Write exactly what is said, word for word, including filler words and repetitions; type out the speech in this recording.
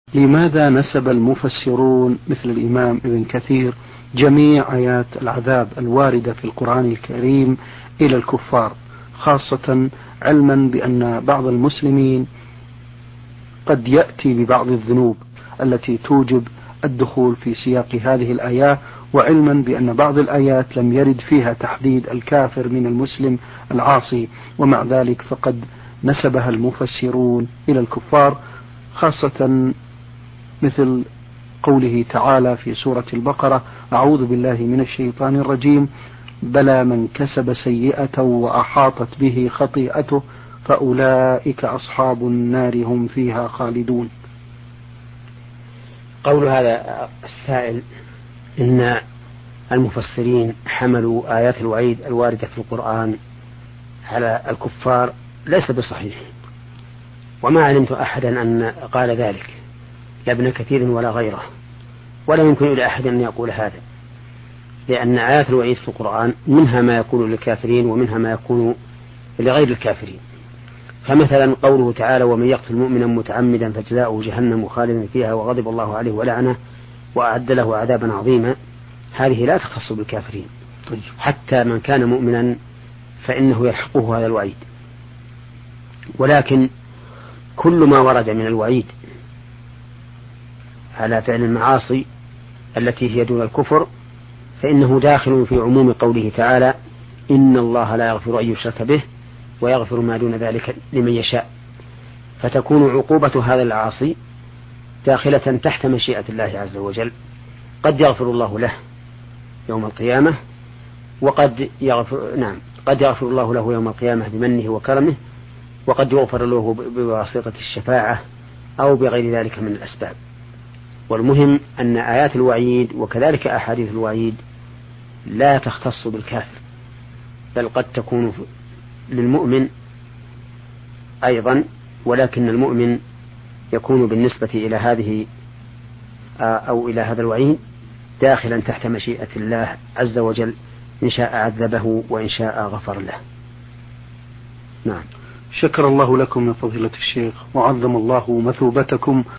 لماذا نسب المفسرون مثل الإمام ابن كثير جميع آيات العذاب الواردة في القرآن الكريم إلى الكفار، خاصة علما بأن بعض المسلمين قد يأتي ببعض الذنوب التي توجب الدخول في سياق هذه الآيات، وعلما بأن بعض الآيات لم يرد فيها تحديد الكافر من المسلم العاصي، ومع ذلك فقد نسبها المفسرون إلى الكفار، خاصة مثل قوله تعالى في سورة البقرة: أعوذ بالله من الشيطان الرجيم، بلى من كسب سيئة وأحاطت به خطيئته فأولئك أصحاب النار هم فيها خالدون. قول هذا السائل إن المفسرين حملوا آيات الوعيد الواردة في القرآن على الكفار ليس بصحيح، وما علمت أحدا أن قال ذلك، لا ابن كثير ولا غيره، ولا يمكن لأحد أن يقول هذا، لأن آيات الوعيد في القرآن منها ما يكون للكافرين ومنها ما يكون لغير الكافرين. فمثلا قوله تعالى: ومن يقتل مؤمنا متعمدا فجزاؤه جهنم خالدا فيها وغضب الله عليه ولعنه وأعد له عذابا عظيما، هذه لا تخص بالكافرين، حتى من كان مؤمنا فإنه يلحقه هذا الوعيد. ولكن كل ما ورد من الوعيد على فعل المعاصي التي هي دون الكفر فإنه داخل في عموم قوله تعالى: إن الله لا يغفر أن يشرك به ويغفر ما دون ذلك لمن يشاء. فتكون عقوبة هذا العاصي داخلة تحت مشيئة الله عز وجل، قد يغفر الله له يوم القيامة، وقد يغفر نعم قد يغفر الله له يوم القيامة بمنه وكرمه، وقد يغفر له بواسطة الشفاعة أو بغير ذلك من الأسباب. والمهم أن آيات الوعيد وكذلك أحاديث الوعيد لا تختص بالكافر، بل قد تكون للمؤمن أيضا، ولكن المؤمن يكون بالنسبة إلى هذه أو إلى هذا الوعيد داخلا تحت مشيئة الله عز وجل، إن شاء عذبه وإن شاء غفر له. نعم. شكر الله لكم يا فضيلة الشيخ، وعظم الله مثوبتكم